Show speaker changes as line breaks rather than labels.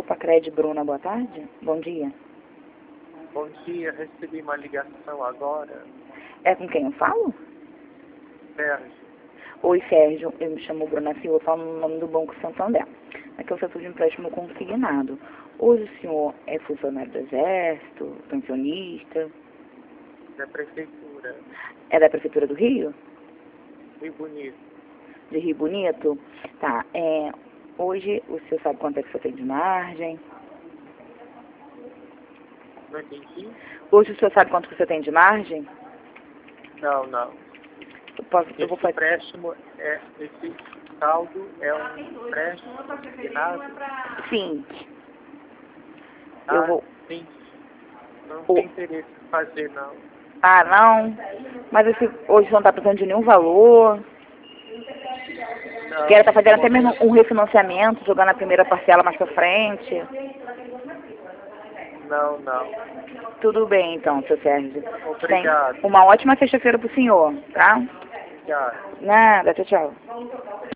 Copacred, Bruna, boa tarde. Bom dia.
Bom dia, recebi uma ligação agora.
É com quem eu falo?
Sérgio.
Oi, Sérgio. Eu me chamo Bruna Silva, eu falo no nome do Banco Santander. Aqui é o setor de empréstimo consignado. Hoje o senhor é funcionário do Exército, pensionista?
Da prefeitura.
É da Prefeitura do Rio?
Rio Bonito.
De Rio Bonito? Tá. Hoje o senhor sabe quanto é que o senhor tem de margem?
Não entendi?
Hoje o senhor sabe quanto que o senhor tem de margem?
Não.
Eu vou
Esse
fazer...
empréstimo, esse saldo é um empréstimo consignado?
Sim.
Ah,
Eu vou...
sim. Não tem interesse em fazer, não.
Ah, não? Mas hoje o senhor não está precisando de nenhum valor?
Não,
Quero estar fazendo até
no
mesmo
momento,
um refinanciamento, jogando a primeira parcela mais pra frente.
não.
Tudo bem, então, seu Sérgio.
Obrigado.
Uma ótima sexta-feira pro senhor, tá?
Obrigado.
Nada, tchau, tchau.